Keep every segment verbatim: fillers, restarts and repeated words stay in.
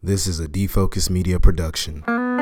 This is a Defocus Media production.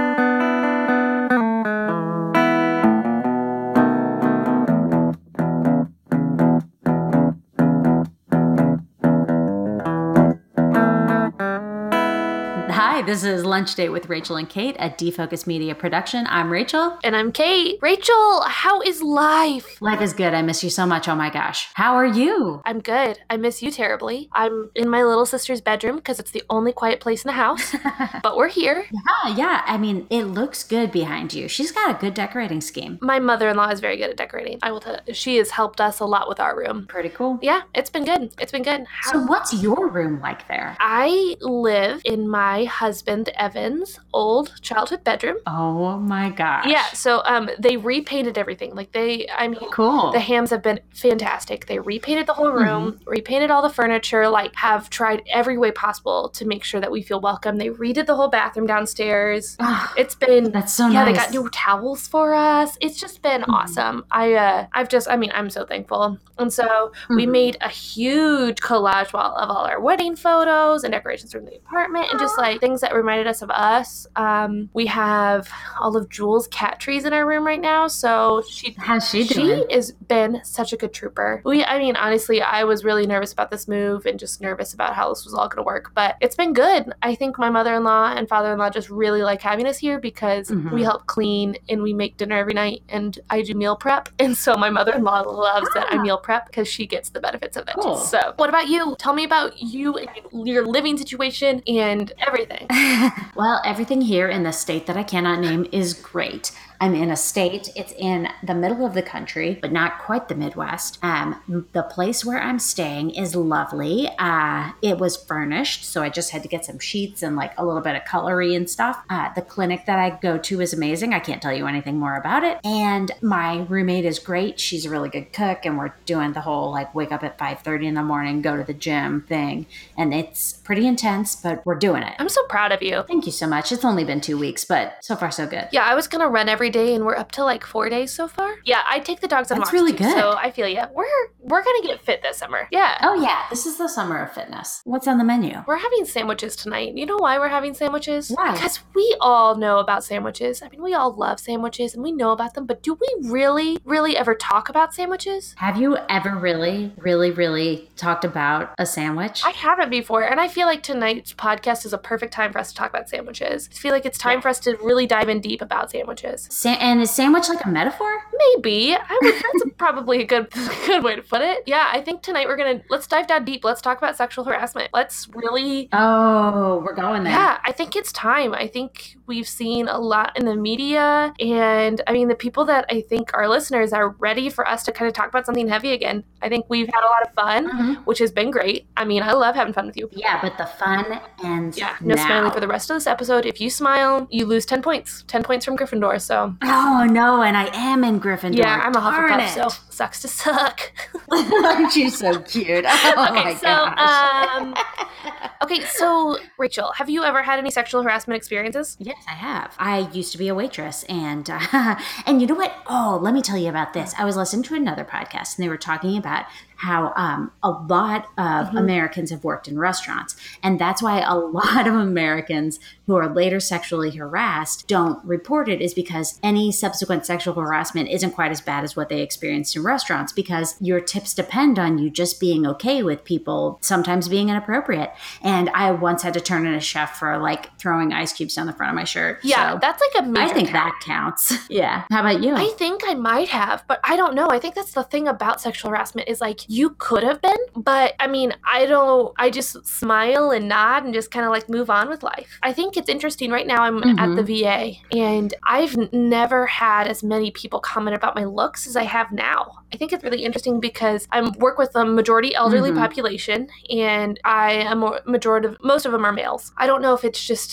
Hi, this is Lunch Date with Rachel and Kate, a Defocus Media production. I'm Rachel. And I'm Kate. Rachel, how is life? Life is good. I miss you so much. Oh my gosh. How are you? I'm good. I miss you terribly. I'm in my little sister's bedroom because it's the only quiet place in the house. But we're here. Yeah, yeah. I mean, it looks good behind you. She's got a good decorating scheme. My mother-in-law is very good at decorating. I will tell you. She has helped us a lot with our room. Pretty cool. Yeah, it's been good. It's been good. How- So what's your room like there? I live in my husband Evan's old childhood bedroom. Oh my gosh. Yeah, so um, they repainted everything. Like they, I mean, Cool. the Hams have been fantastic. They repainted the whole room, mm-hmm. repainted all the furniture, like have tried every way possible to make sure that we feel welcome. They redid the whole bathroom downstairs. It's been, that's so yeah, nice. They got new towels for us. It's just been mm-hmm. awesome. I, uh, I've just, I mean, I'm so thankful. And so mm-hmm. we made a huge collage wall of all our wedding photos and decorations from the apartment and just like things that reminded us of us. Um, we have all of Jules' cat trees in our room right now. So she, how's she doing? She has been such a good trooper. We, I mean, honestly, I was really nervous about this move and just nervous about how this was all going to work, but it's been good. I think my mother-in-law and father-in-law just really like having us here because mm-hmm. we help clean and we make dinner every night and I do meal prep. And so my mother-in-law loves ah. that I meal prep because she gets the benefits of it. Cool. So what about you? Tell me about you and your living situation and everything. Well, everything here in the state that I cannot name is great. I'm in a state, it's in the middle of the country, but not quite the Midwest. Um, the place where I'm staying is lovely. Uh, it was furnished, so I just had to get some sheets and like a little bit of cutlery and stuff. Uh, the clinic that I go to is amazing. I can't tell you anything more about it. And my roommate is great. She's a really good cook, and we're doing the whole like wake up at five thirty in the morning, go to the gym thing. And it's pretty intense, but we're doing it. I'm so proud of you. Thank you so much. It's only been two weeks, but so far so good. Yeah, I was going to run every day and we're up to like four days so far. Yeah, I take the dogs on walks. That's really too, good. So I feel yeah, we're we're gonna get fit this summer. Yeah. Oh yeah, this is the summer of fitness. What's on the menu? We're having sandwiches tonight. You know why we're having sandwiches? Why? Because we all know about sandwiches. I mean, we all love sandwiches and we know about them. But do we really, really ever talk about sandwiches? Have you ever really, really, really talked about a sandwich? I haven't before, and I feel like tonight's podcast is a perfect time for us to talk about sandwiches. I feel like it's time yeah. for us to really dive in deep about sandwiches. Sa- and is sandwich like a metaphor? Maybe. I would. That's probably a good, good way to put it. Yeah, I think tonight we're gonna let's dive down deep. Let's talk about sexual harassment. Let's really. Oh, we're going there. Yeah, I think it's time. I think we've seen a lot in the media, and I mean the people that I think our listeners are ready for us to kind of talk about something heavy again. I think we've had a lot of fun, mm-hmm. which has been great. I mean, I love having fun with you. Yeah, but the fun ends yeah, no now. Smiling for the rest of this episode. If you smile, you lose ten points. Ten points from Gryffindor. So. Oh no, and I am in Gryffindor. Yeah, I'm a Darn Hufflepuff, it. so sucks to suck. Aren't you so cute? Oh okay, my so, gosh. Um, okay, so Rachel, have you ever had any sexual harassment experiences? Yes, I have. I used to be a waitress, and uh, and you know what? Oh, let me tell you about this. I was listening to another podcast, and they were talking about how um, a lot of mm-hmm. Americans have worked in restaurants. And that's why a lot of Americans who are later sexually harassed don't report it, is because any subsequent sexual harassment isn't quite as bad as what they experienced in restaurants, because your tips depend on you just being okay with people sometimes being inappropriate. And I once had to turn in a chef for like throwing ice cubes down the front of my shirt. Yeah, so that's like a major I think count. that counts. Yeah. How about you? I think I might have, but I don't know. I think that's the thing about sexual harassment is like you could have been, but I mean, I don't, I just smile and nod and just kind of like move on with life. I think it's interesting right now. I'm mm-hmm. at the V A and I've n- never had as many people comment about my looks as I have now. I think it's really interesting because I work with a majority elderly mm-hmm. population and I am a majority of, most of them are males. I don't know if it's just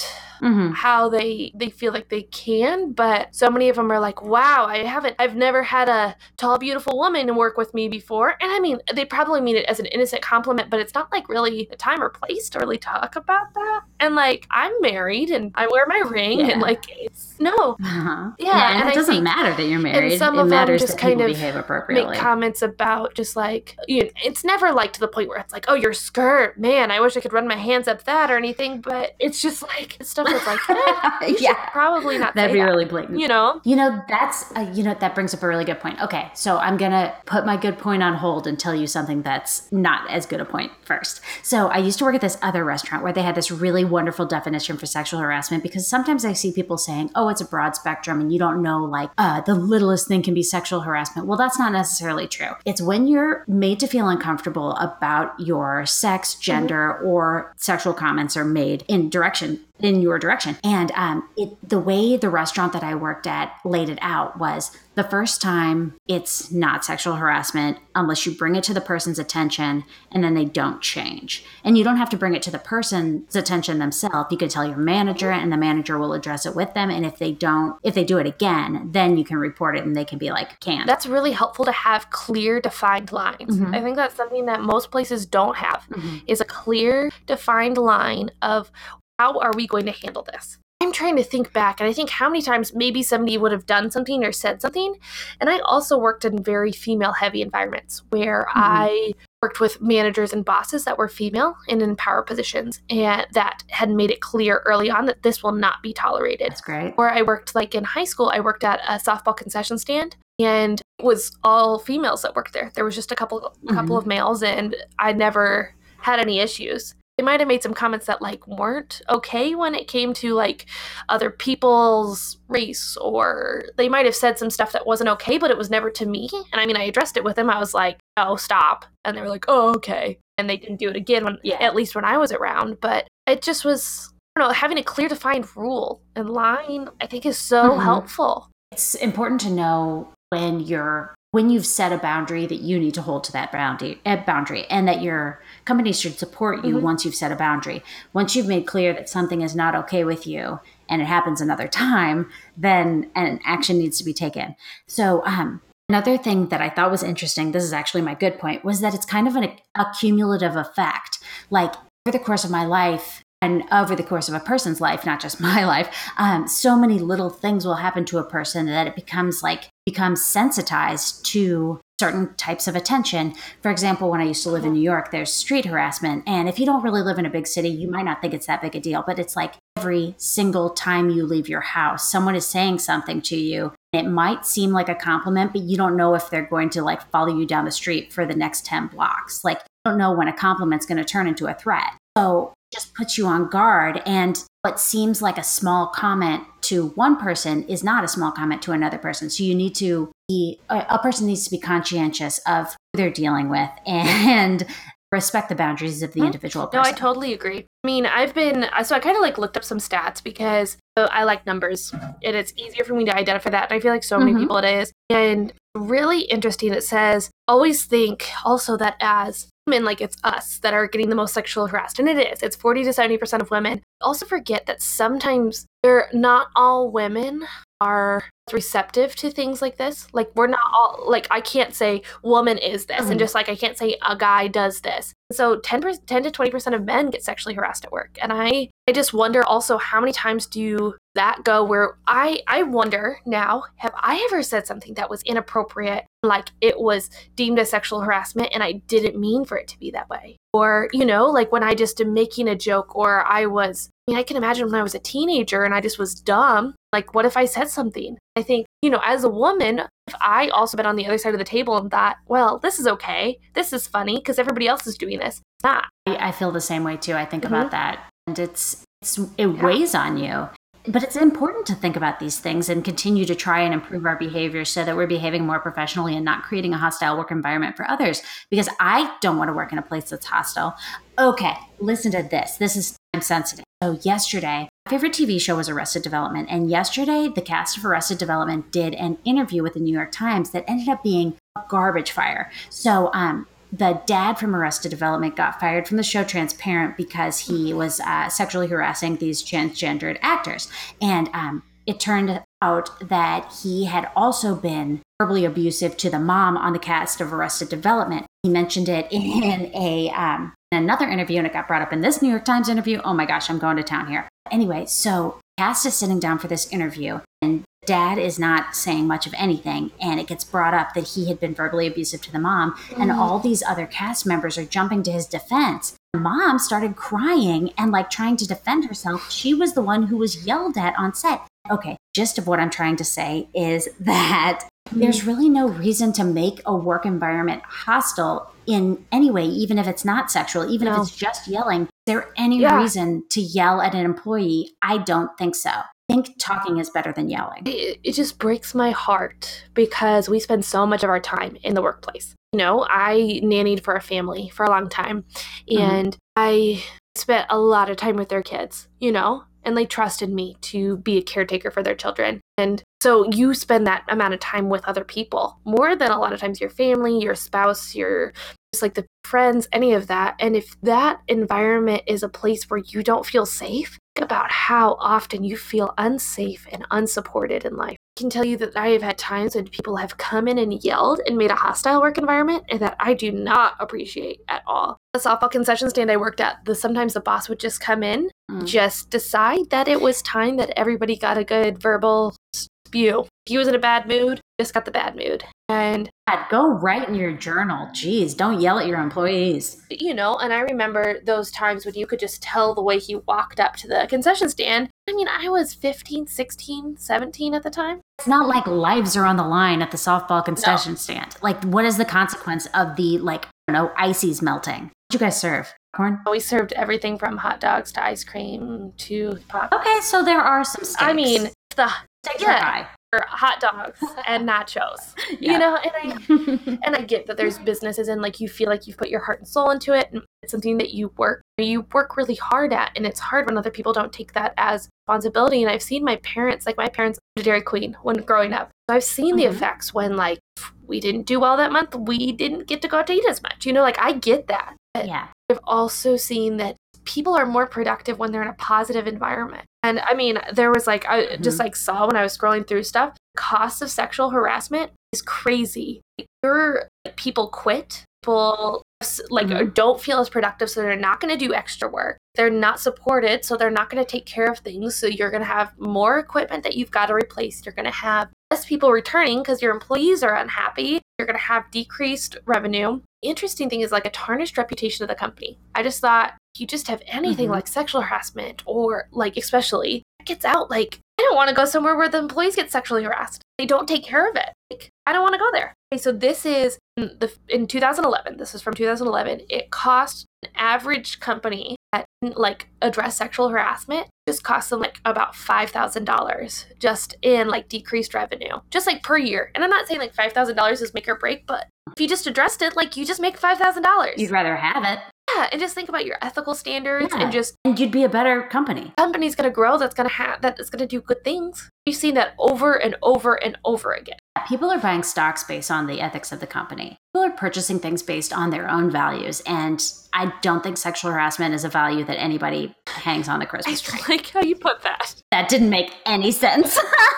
Mhm. how they they feel like they can, but so many of them are like, wow, I haven't I've never had a tall, beautiful woman work with me before. And I mean, they probably mean it as an innocent compliment, but it's not like really the time or place to really talk about that. And like, I'm married and I wear my ring Yeah. and like, it's no. Uh-huh. Yeah, and, and it I doesn't think- matter that you're married. And some it of them matters just that kind people of behave appropriately. make comments about just like, you know, it's never like to the point where it's like, oh, your skirt, man, I wish I could run my hands up that or anything, but it's just like stuff that's like, eh, you should Yeah. probably not That'd say be that, really blatant. you know? You know, that's, uh, you know, that brings up a really good point. Okay, so I'm going to put my good point on hold and tell you something that's not as good a point first. So I used to work at this other restaurant where they had this really wonderful definition for sexual harassment, because sometimes I see people saying, oh, it's a broad spectrum and you don't know, like, uh, the littlest thing can be sexual harassment. Well, that's not necessarily true. It's when you're made to feel uncomfortable about your sex, gender, mm-hmm. or sexual comments are made in direction in your direction. And um, it, the way the restaurant that I worked at laid it out was the first time it's not sexual harassment unless you bring it to the person's attention and then they don't change. And you don't have to bring it to the person's attention themselves. You can tell your manager and the manager will address it with them. And if they don't, if they do it again, then you can report it and they can be like, canned. That's really helpful to have clear defined lines. Mm-hmm. I think that's something that most places don't have, mm-hmm. is a clear defined line of how are we going to handle this? I'm trying to think back, and I think how many times maybe somebody would have done something or said something. And I also worked in very female-heavy environments where mm-hmm. I worked with managers and bosses that were female and in power positions, and that had made it clear early on that this will not be tolerated. That's great. Where I worked, like in high school, I worked at a softball concession stand, and it was all females that worked there. There was just a couple, mm-hmm. a couple of males, and I never had any issues. They might have made some comments that like weren't okay when it came to like other people's race, or they might have said some stuff that wasn't okay, but it was never to me. And I mean, I addressed it with them. I was like, oh, stop. And they were like, oh, okay. And they didn't do it again, when, yeah. at least when I was around. But it just was, I don't know, having a clear defined rule and line, I think is so mm-hmm. helpful. It's important to know when you're when you've set a boundary that you need to hold to that boundary, uh, boundary and that your company should support you mm-hmm. once you've set a boundary. Once you've made clear that something is not okay with you and it happens another time, then an action needs to be taken. So um, another thing that I thought was interesting, this is actually my good point, was that it's kind of an, a cumulative effect. Like over the course of my life, and over the course of a person's life, not just my life, um, so many little things will happen to a person that it becomes like, becomes sensitized to certain types of attention. For example, when I used to live in New York, there's street harassment. And if you don't really live in a big city, you might not think it's that big a deal, but it's like every single time you leave your house, someone is saying something to you. It might seem like a compliment, but you don't know if they're going to like follow you down the street for the next ten blocks. Like you don't know when a compliment's going to turn into a threat. So just puts you on guard, and what seems like a small comment to one person is not a small comment to another person. So you need to be, a, a person needs to be conscientious of who they're dealing with and respect the boundaries of the mm-hmm. individual person. No, I totally agree. I mean, I've been, so I kind of like looked up some stats because I like numbers and it's easier for me to identify that. And I feel like so many mm-hmm. people it is. And really interesting, it says, always think also that as women, like it's us that are getting the most sexual harassed. And it is. It's forty to seventy percent of women. Also forget that sometimes they're not all women are receptive to things like this. Like we're not all, like I can't say woman is this. Mm-hmm. And just like I can't say a guy does this. So ten to twenty percent of men get sexually harassed at work. And I, I just wonder also how many times do that go where I, I wonder now, have I ever said something that was inappropriate, like it was deemed as sexual harassment and I didn't mean for it to be that way? Or, you know, like when I just am making a joke, or I was, I mean, I can imagine when I was a teenager and I just was dumb. Like, what if I said something? I think, you know, as a woman, if I also been on the other side of the table and thought, well, this is okay, this is funny because everybody else is doing this, it's not. I, I feel the same way too. I think mm-hmm. about that, and it's, it's it yeah. weighs on you. But it's important to think about these things and continue to try and improve our behavior so that we're behaving more professionally and not creating a hostile work environment for others. Because I don't want to work in a place that's hostile. Okay, listen to this. This is time sensitive. So yesterday, my favorite T V show was Arrested Development. And yesterday, the cast of Arrested Development did an interview with the New York Times that ended up being a garbage fire. So um, the dad from Arrested Development got fired from the show Transparent because he was uh, sexually harassing these transgendered actors. And um, it turned out that he had also been verbally abusive to the mom on the cast of Arrested Development. He mentioned it in a um, in another interview, and it got brought up in this New York Times interview. Oh my gosh, I'm going to town here. Anyway, so cast is sitting down for this interview, and dad is not saying much of anything, and it gets brought up that he had been verbally abusive to the mom, mm-hmm. and all these other cast members are jumping to his defense. The mom started crying and like trying to defend herself. She was the one who was yelled at on set. Okay, gist of what I'm trying to say is that mm-hmm. there's really no reason to make a work environment hostile in any way, even if it's not sexual, even no. if it's just yelling. Is there any yeah. reason to yell at an employee? I don't think so. I think talking is better than yelling. It, it just breaks my heart because we spend so much of our time in the workplace. You know, I nannied for a family for a long time, and mm-hmm. I spent a lot of time with their kids, you know, and they trusted me to be a caretaker for their children. And so you spend that amount of time with other people more than a lot of times your family, your spouse, your just like the friends, any of that. And if that environment is a place where you don't feel safe, think about how often you feel unsafe and unsupported in life. I can tell you that I have had times when people have come in and yelled and made a hostile work environment, and that I do not appreciate at all. The softball concession stand I worked at, the sometimes the boss would just come in, mm. just decide that it was time that everybody got a good verbal spew. If he was in a bad mood, just got the bad mood. And God, go write in your journal. Jeez, don't yell at your employees. You know, and I remember those times when you could just tell the way he walked up to the concession stand. I mean, I was fifteen, sixteen, seventeen at the time. It's not like lives are on the line at the softball concession no. stand. Like, what is the consequence of the, like, I don't know, ices melting? What did you guys serve? Corn? We served everything from hot dogs to ice cream to pop. Okay, so there are some stakes. I mean, the stakes yeah. are high. Hot dogs and nachos, yeah. you know, and I and I get that there's businesses and like you feel like you've put your heart and soul into it, and it's something that you work you work really hard at, and it's hard when other people don't take that as responsibility. And I've seen my parents, like my parents, to Dairy Queen when growing up. So I've seen the mm-hmm. effects when like we didn't do well that month, we didn't get to go out to eat as much, you know, like I get that. But yeah, I've also seen that people are more productive when they're in a positive environment. And I mean, there was like, I mm-hmm. just like saw when I was scrolling through stuff, cost of sexual harassment is crazy. Like, your like, people quit, people like mm-hmm. don't feel as productive, so they're not going to do extra work. They're not supported, so they're not going to take care of things. So you're going to have more equipment that you've got to replace. You're going to have less people returning because your employees are unhappy. You're going to have decreased revenue. The interesting thing is like a tarnished reputation of the company. I just thought you just have anything mm-hmm. like sexual harassment or like especially it gets out like I don't want to go somewhere where the employees get sexually harassed. They don't take care of it. Like I don't want to go there. Okay, so this is in the in two thousand eleven. This is from two thousand eleven. It cost an average company that like address sexual harassment just cost them like about five thousand dollars just in like decreased revenue, just like per year. And I'm not saying like five thousand dollars is make or break, but if you just addressed it, like you just make five thousand dollars. You'd rather have it. Yeah, and just think about your ethical standards yeah. and just and you'd be a better company. Company's gonna grow. That's gonna have that is gonna do good things. We've seen that over and over and over again. People are buying stocks based on the ethics of the company. People are purchasing things based on their own values, and I don't think sexual harassment is a value that anybody hangs on the Christmas tree. I like how you put that. That didn't make any sense.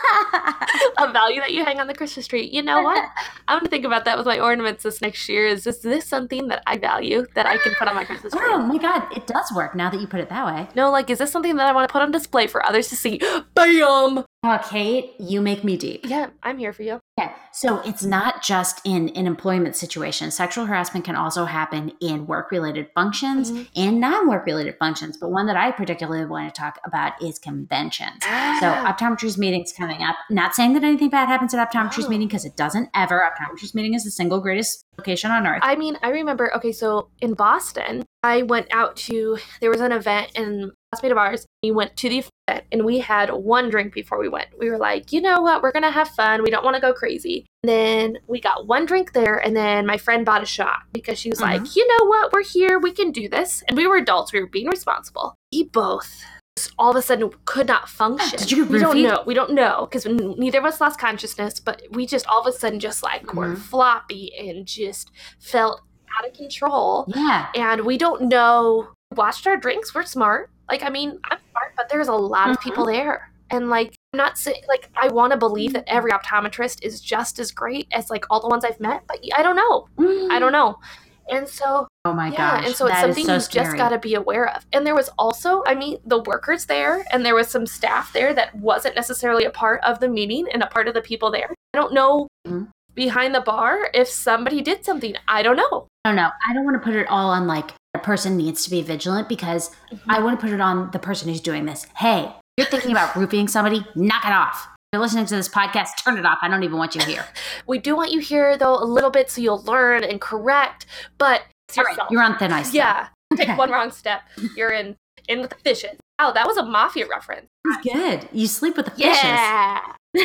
A value that you hang on the Christmas tree. You know what? I'm going to think about that with my ornaments this next year. Is this, this something that I value that I can put on my Christmas tree? Oh my God, it does work now that you put it that way. No, like, is this something that I want to put on display for others to see? Bam! Oh, Kate, you make me deep. Yeah, I'm here for you. Yeah, so it's not just in an employment situation. Sexual harassment can also happen in work-related functions mm-hmm. and non-work-related functions. But one that I particularly want to talk about is conventions. Ah. So optometry's meeting's coming up. Not saying that anything bad happens at optometry's oh. meeting because it doesn't ever. Optometry's meeting is the single greatest location on earth. I mean, I remember, okay, so in Boston, I went out to, there was an event in classmate of ours. We went to the event and we had one drink before we went. We were like, you know what? We're going to have fun. We don't want to go crazy. And then we got one drink there. And then my friend bought a shot because she was mm-hmm. like, you know what? We're here. We can do this. And we were adults. We were being responsible. We both all of a sudden could not function. Did you We don't know. We don't know because neither of us lost consciousness, but we just all of a sudden just like mm-hmm. were floppy and just felt out of control. Yeah. And we don't know. We watched our drinks. We're smart. Like, I mean, I'm smart, but there's a lot of Mm-hmm. people there. And like, I'm not saying, like, I want to believe that every optometrist is just as great as like all the ones I've met, but I don't know. Mm. I don't know. And so, Oh my yeah, gosh. and so it's that something is so you scary. just got to be aware of. And there was also, I mean, the workers there, and there was some staff there that wasn't necessarily a part of the meeting and a part of the people there. I don't know Mhm. behind the bar if somebody did something. I don't know. I don't know. I don't want to put it all on like a person needs to be vigilant, because Mm-hmm. I want to put it on the person who's doing this. Hey, you're thinking about roofing somebody, knock it off. You're listening to this podcast, turn it off. I don't even want you here. We do want you here, though, a little bit so you'll learn and correct, but it's All right, yourself. you're on thin ice. Yeah. Okay. Take one wrong step. You're in, in with the fishes. Oh, that was a mafia reference. Good. You sleep with the fishes. Yeah.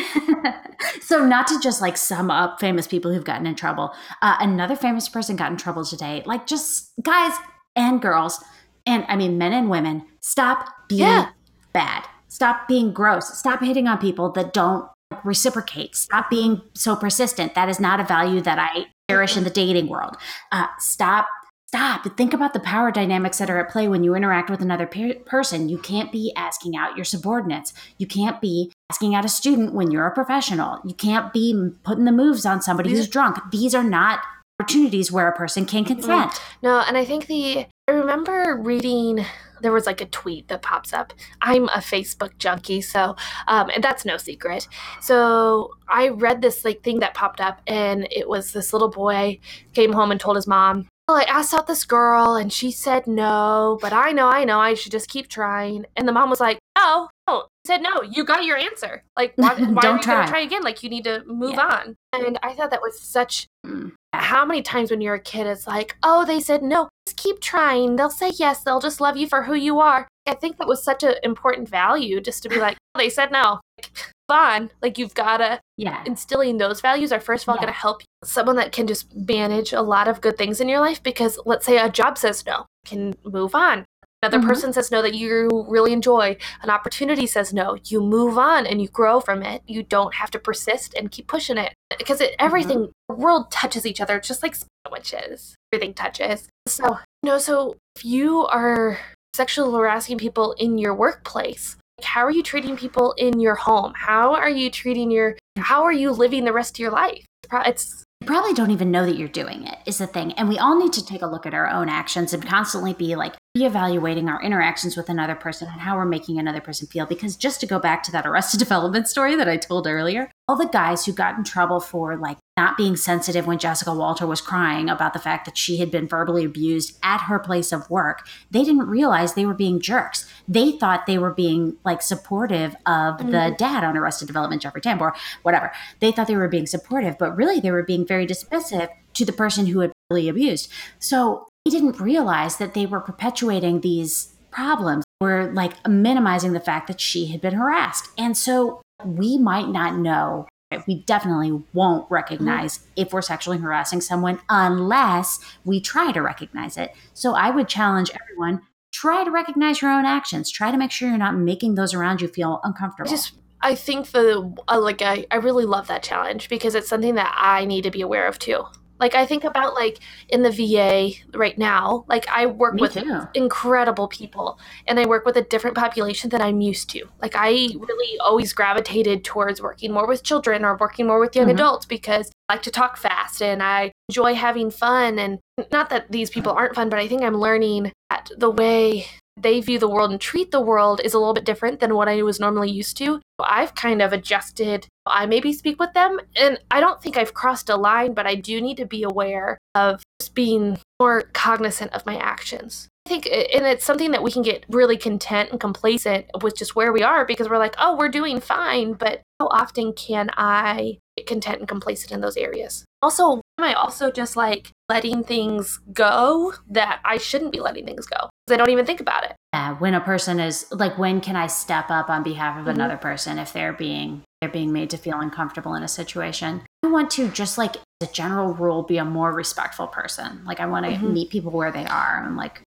So not to just like sum up famous people who've gotten in trouble, uh, another famous person got in trouble today. Like, just guys and girls, and I mean men and women, stop being Yeah. bad. Stop being gross. Stop hitting on people that don't reciprocate. Stop being so persistent. That is not a value that I cherish in the dating world. Uh, stop. Stop. Think about the power dynamics that are at play when you interact with another pe- person. You can't be asking out your subordinates. You can't be asking out a student when you're a professional. You can't be putting the moves on somebody who's drunk. These are not opportunities where a person can consent. No, and I think the, I remember reading, there was like a tweet that pops up. I'm a Facebook junkie, so, um, and that's no secret. So I read this like thing that popped up, and it was this little boy came home and told his mom, well, I asked out this girl and she said no, but I know, I know, I should just keep trying. And the mom was like, no, no. He said no, you got your answer. Like, why, why Don't are you going try. to try again? Like, you need to move Yeah. on. And I thought that was such, Mm. how many times when you're a kid, it's like, oh, they said no, just keep trying. They'll say yes. They'll just love you for who you are. I think that was such an important value, just to be like, oh, they said no. Like, fun. Like, you've got to, Yeah. instilling those values are first of all Yeah. going to help you. Someone that can just manage a lot of good things in your life, because let's say a job says no, can move on. Another Mhm. person says no that you really enjoy. An opportunity says no. You move on and you grow from it. You don't have to persist and keep pushing it, because it, everything, the world touches each other. It's just like sandwiches. Everything touches. So, you know, so if you are sexually harassing people in your workplace, how are you treating people in your home? How are you treating your, how are you living the rest of your life? It's, You probably don't even know that you're doing it, is the thing. And we all need to take a look at our own actions and constantly be like reevaluating our interactions with another person and how we're making another person feel. Because just to go back to that Arrested Development story that I told earlier, all the guys who got in trouble for like not being sensitive when Jessica Walter was crying about the fact that she had been verbally abused at her place of work, they didn't realize they were being jerks. They thought they were being like supportive of the Mhm. dad on Arrested Development, Jeffrey Tambor, whatever. They thought they were being supportive, but really they were being very dismissive to the person who had really abused. So they didn't realize that they were perpetuating these problems, were like minimizing the fact that she had been harassed. And so we might not know, we definitely won't recognize if we're sexually harassing someone unless we try to recognize it. So I would challenge everyone, try to recognize your own actions. Try to make sure you're not making those around you feel I uncomfortable. just, I think the, uh, like, I, I really love that challenge, because it's something that I need to be aware of too. Like, I think about like in the V A right now, like I work Me with too. incredible people, and I work with a different population than I'm used to. Like, I really always gravitated towards working more with children or working more with young Mhm. adults, because I like to talk fast and I enjoy having fun. And not that these people aren't fun, but I think I'm learning that the way they view the world and treat the world is a little bit different than what I was normally used to. I've kind of adjusted. I maybe speak with them, and I don't think I've crossed a line, but I do need to be aware of just being more cognizant of my actions. I think, and it's something that we can get really content and complacent with just where we are, because we're like, oh, we're doing fine, but how often can I get content and complacent in those areas? Also, am I also just like letting things go that I shouldn't be letting things go? Because I don't even think about it. Yeah, when a person is like, when can I step up on behalf of Mhm. another person if they're being they're being made to feel uncomfortable in a situation? I want to, just like as a general rule, be a more respectful person. Like, I want to Mhm. meet people where they are. I'm like,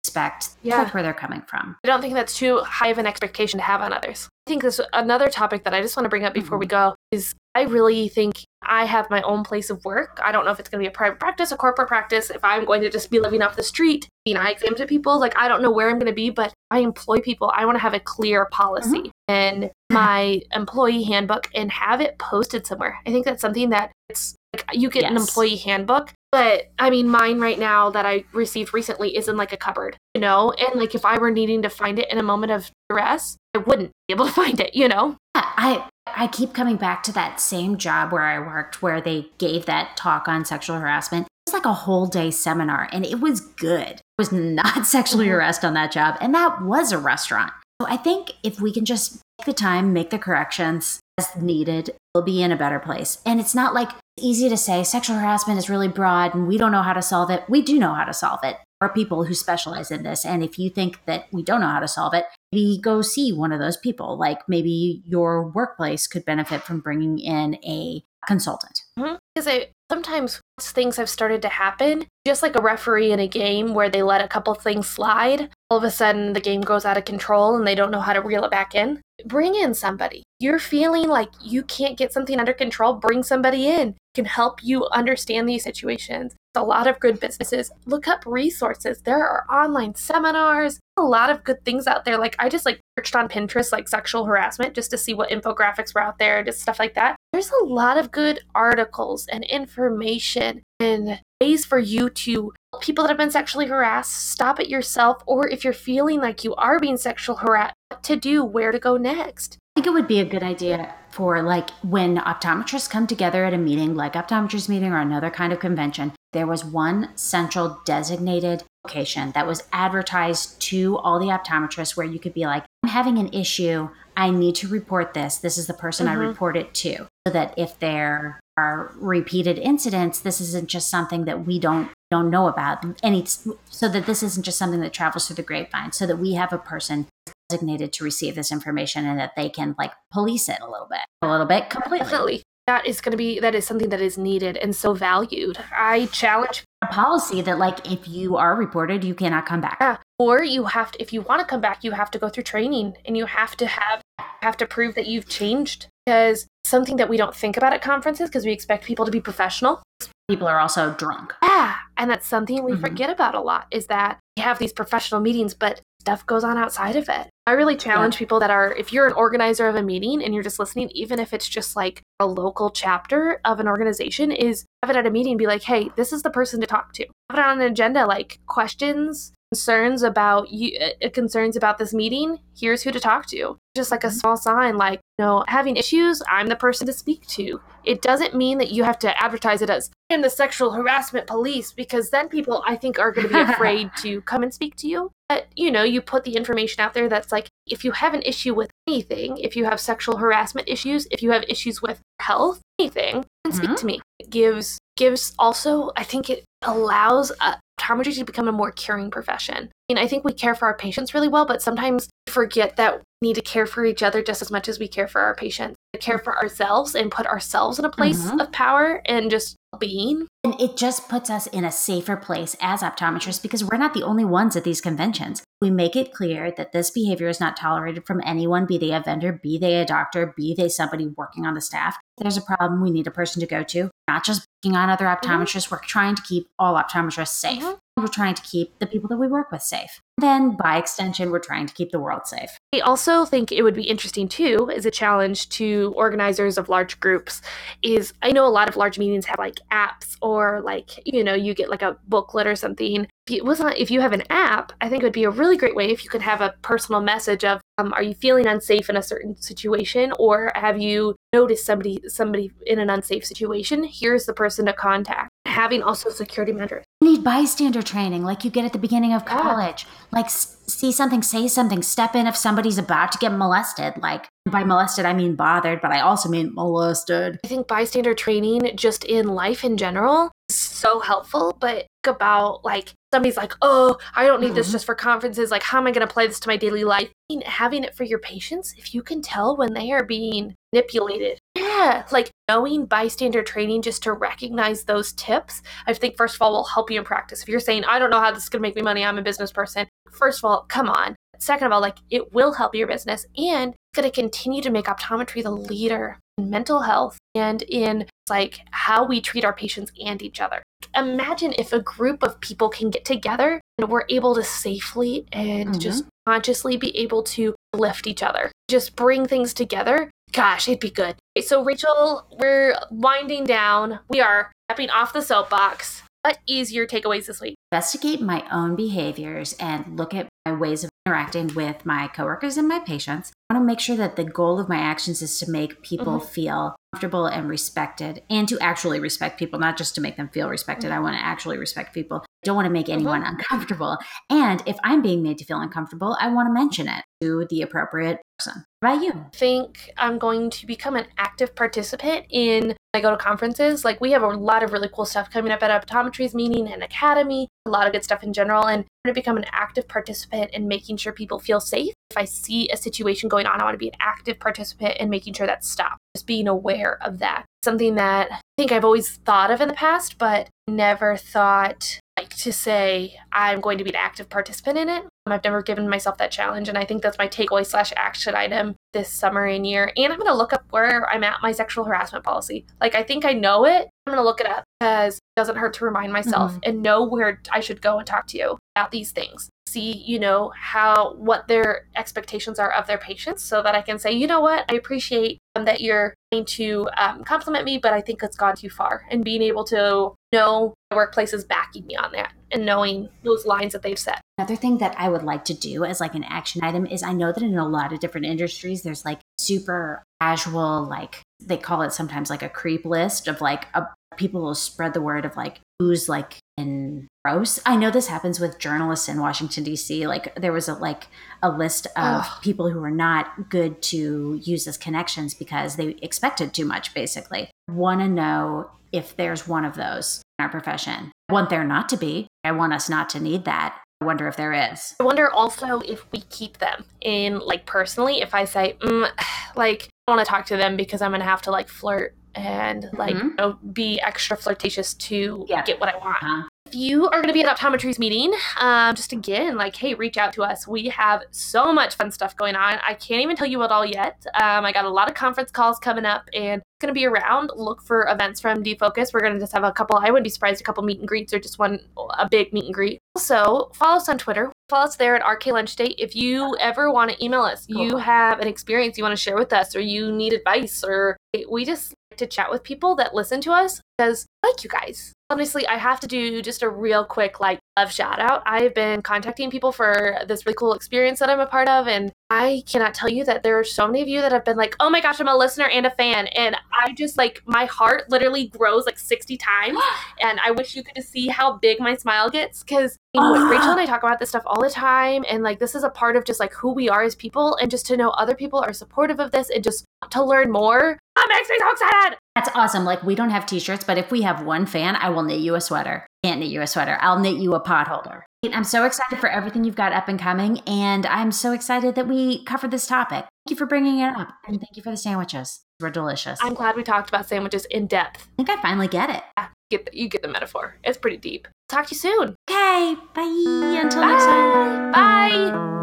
expect Yeah. that's where they're coming from. I don't think that's too high of an expectation to have on others. I think this another topic that I just want to bring up before Mhm. we go is I really think I have my own place of work. I don't know if it's going to be a private practice, a corporate practice, if I'm going to just be living off the street, being eye exams at people. Like, I don't know where I'm going to be, but I employ people. I want to have a clear policy in my employee handbook and have it posted somewhere. I think that's something that it's like you get an Yes. employee handbook, but I mean, mine right now that I received recently is in like a cupboard, you know? And like if I were needing to find it in a moment of stress, I wouldn't be able to find it, you know? I I keep coming back to that same job where I worked where they gave that talk on sexual harassment. It was like a whole day seminar and it was good. I was not sexually Mhm. harassed on that job, and that was a restaurant. So I think if we can just take the time, make the corrections as needed, we'll be in a better place. And it's not like it's easy to say sexual harassment is really broad and we don't know how to solve it. We do know how to solve it. There are people who specialize in this. And if you think that we don't know how to solve it, maybe go see one of those people. Like maybe your workplace could benefit from bringing in a consultant. Mm-hmm. Because I, sometimes once things have started to happen, just like a referee in a game where they let a couple things slide, all of a sudden the game goes out of control and they don't know how to reel it back in. Bring in somebody. You're feeling like you can't get something under control, bring somebody in. Can help you understand these situations. A lot of good businesses. Look up resources. There are online seminars, a lot of good things out there. Like I just like searched on Pinterest, like sexual harassment, just to see what infographics were out there, just stuff like that. There's a lot of good articles and information and ways for you to help people that have been sexually harassed, stop it yourself, or if you're feeling like you are being sexual harassed, what to do, where to go next. I think it would be a good idea for like when optometrists come together at a meeting, like optometrist meeting or another kind of convention, there was one central designated location that was advertised to all the optometrists where you could be like, I'm having an issue. I need to report this. This is the person Mm-hmm. I report it to. So that if there are repeated incidents, this isn't just something that we don't don't know about. And it's so that this isn't just something that travels through the grapevine, so that we have a person designated to receive this information and that they can like police it a little bit, a little bit completely. Definitely. That is going to be, that is something that is needed and so valued. I challenge A policy that like if you are reported, you cannot come back. Yeah. Or you have to, if you want to come back, you have to go through training and you have to have have to prove that you've changed. Because something that we don't think about at conferences because we expect people to be professional. People are also drunk. Yeah. And that's something we Mhm. forget about a lot is that we have these professional meetings, but stuff goes on outside of it. I really challenge people that are, if you're an organizer of a meeting and you're just listening, even if it's just like a local chapter of an organization, is have it at a meeting, be like, hey, this is the person to talk to. Have it on an agenda, like questions, concerns about you, uh, concerns about this meeting. Here's who to talk to. Just like a small sign, like, you know, having issues, I'm the person to speak to. It doesn't mean that you have to advertise it as, I'm the sexual harassment police, because then people, I think, are going to be afraid to come and speak to you. But, you know, you put the information out there that's like, if you have an issue with anything, if you have sexual harassment issues, if you have issues with health, anything, then speak Mhm. to me. It gives, gives also, I think it allows uh, optometry to become a more caring profession. I mean, I think we care for our patients really well, but sometimes we forget that we need to care for each other just as much as we care for our patients. To care for ourselves and put ourselves in a place Mhm. of power and just being. And it just puts us in a safer place as optometrists because we're not the only ones at these conventions. We make it clear that this behavior is not tolerated from anyone, be they a vendor, be they a doctor, be they somebody working on the staff. If there's a problem, we need a person to go to, not just picking on other optometrists. We're trying to keep all optometrists safe. Mhm. We're trying to keep the people that we work with safe. Then, by extension, we're trying to keep the world safe. I also think it would be interesting too, as a challenge to organizers of large groups, is I know a lot of large meetings have like apps or like, you know, you get like a booklet or something. If it was not, if you have an app, I think it would be a really great way if you could have a personal message of, um, are you feeling unsafe in a certain situation, or have you noticed somebody somebody in an unsafe situation? Here's the person to contact. Having also security measures. You need bystander training like you get at the beginning of Yeah. college. Like s- see something, say something, step in if somebody's about to get molested. Like by molested, I mean bothered, but I also mean molested. I think bystander training just in life in general is so helpful, but think about like somebody's like, oh, I don't need this Mhm. just for conferences. Like, how am I going to apply this to my daily life? I mean, having it for your patients, if you can tell when they are being manipulated. Yeah, like knowing bystander training just to recognize those tips, I think first of all will help you in practice. If you're saying, I don't know how this is going to make me money, I'm a business person, first of all, come on. Second of all, like it will help your business, and it's going to continue to make optometry the leader in mental health and in like how we treat our patients and each other. Imagine if a group of people can get together and we're able to safely and mm-hmm. just consciously be able to lift each other, just bring things together. Gosh, it'd be good. Okay, so Rachel, we're winding down. We are stepping off the soapbox. What is your takeaways this week? Investigate my own behaviors and look at my ways of interacting with my coworkers and my patients. I want to make sure that the goal of my actions is to make people mm-hmm. feel comfortable and respected, and to actually respect people, not just to make them feel respected. Mm-hmm. I want to actually respect people. I don't want to make anyone mm-hmm. uncomfortable. And if I'm being made to feel uncomfortable, I want to mention it to the appropriate person. What about you? I think I'm going to become an active participant in when I go to conferences. Like we have a lot of really cool stuff coming up at Optometry's meeting and Academy, a lot of good stuff in general. And I'm going to become an active participant in making sure people feel safe. If I see a situation going on, I want to be an active participant in making sure that's stopped. Just being aware of that. Something that I think I've always thought of in the past, but never thought like to say I'm going to be an active participant in it. I've never given myself that challenge, and I think that's my takeaway slash action item this summer and year. And I'm going to look up where I'm at my sexual harassment policy. Like I think I know it. I'm going to look it up because it doesn't hurt to remind myself mm-hmm. and know where I should go and talk to you about these things. See, you know, how, what their expectations are of their patients so that I can say, you know what, I appreciate um, that you're going to um, compliment me, but I think it's gone too far. And being able to know my workplace is backing me on that and knowing those lines that they've set. Another thing that I would like to do as like an action item is I know that in a lot of different industries, there's like super casual, like they call it sometimes like a creep list of like a, people will spread the word of like who's like in gross. I know this happens with journalists in Washington, D C. Like there was a like a list of Ugh. people who were not good to use as connections because they expected too much, basically. Want to know if there's one of those in our profession. I want there not to be. I want us not to need that. I wonder if there is. I wonder also if we keep them in, like, personally, if I say, mm, like, I don't want to talk to them because I'm going to have to, like, flirt and, like, mm-hmm. you know, be extra flirtatious to yeah. get what I want. Uh-huh. If you are going to be at Optometry's meeting, um, just again, like, hey, reach out to us. We have so much fun stuff going on. I can't even tell you what all yet. Um, I got a lot of conference calls coming up, and it's going to be around. Look for events from D-Focus. We're going to just have a couple, I wouldn't be surprised, a couple meet and greets or just one, a big meet and greet. Also, follow us on Twitter. Follow us there at R K Lunch Date. If you ever want to email us, cool. you have an experience you want to share with us, or you need advice, or we just like to chat with people that listen to us because I like you guys. Honestly, I have to do just a real quick like love shout out. I've been contacting people for this really cool experience that I'm a part of, and I cannot tell you that there are so many of you that have been like, oh my gosh, I'm a listener and a fan, and I just like, my heart literally grows like sixty times, and I wish you could just see how big my smile gets, because you know, Rachel and I talk about this stuff all the time, and like this is a part of just like who we are as people, and just to know other people are supportive of this and just to learn more. That makes me so excited. That's awesome. Like we don't have t-shirts, but if we have one fan, I will knit you a sweater. Can't knit you a sweater. I'll knit you a pot holder. I'm so excited for everything you've got up and coming, and I'm so excited that we covered this topic. Thank you for bringing it up, and thank you for the sandwiches. They were delicious. I'm glad we talked about sandwiches in depth. I think I finally get it. Yeah, get the, you get the metaphor. It's pretty deep. Talk to you soon. Okay, bye. Until bye. next time. Bye.